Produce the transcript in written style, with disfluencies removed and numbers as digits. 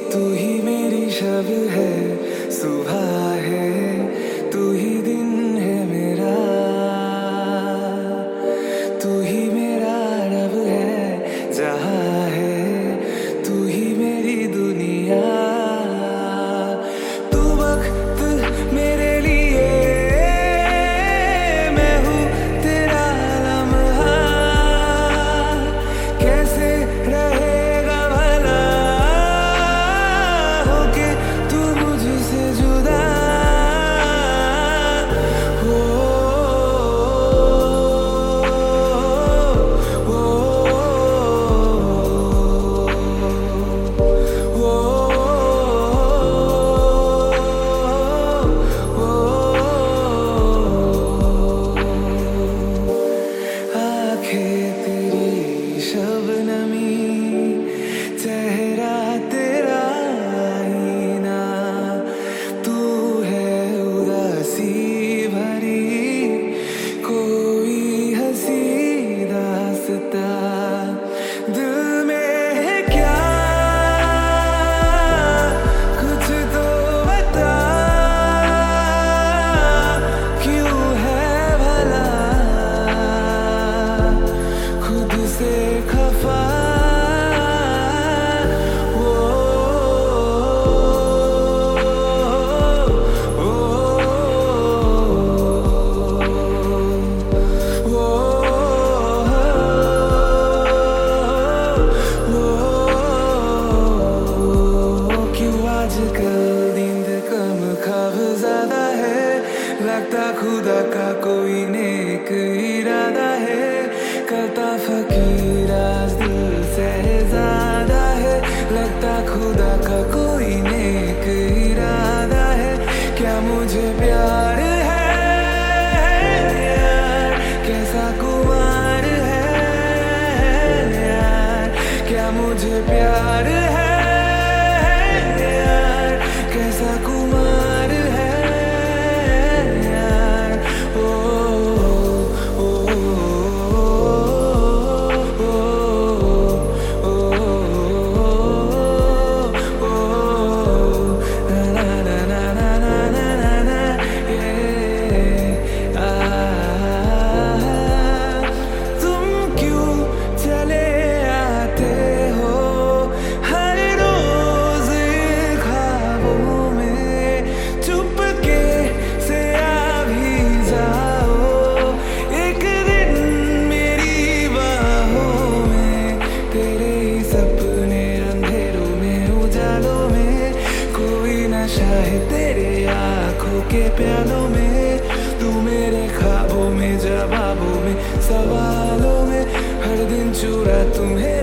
तू ही मेरी शब है, सुबह है, तू ही दिन है मेरा, तू ही मेरा रब है, जहां है तू ही मेरी दुनिया। तू वक्त मेरे लिए, मैं हूँ तेरा लम्हा, कैसे रहेगा भला होके तू मुझसे जुदा। हो शबनमी चेहरा तेरा आईना, तू है उदासी भरी कोई हंसी दास्ता। दिल में है क्या कुछ तो बता, क्यों है भला खुद से खफा। क्यों आजकल नींद कम ख्वाब ज्यादा है, लगता खुदा का कोई नेक इरादा है, करता फकीर आज दिल से ज्यादा है, लगता खुदा का कोई नेक इरादा है। क्या मुझे प्यार है यार, कैसा कुमार है यार, क्या मुझे प्यार है यार, कैसा कुमार है यार। ओ ओ है तेरे आँखों के प्यालों में, तू मेरे ख्वाबों में, जवाबों में, सवालों में, हर दिन चुरा तुम्हें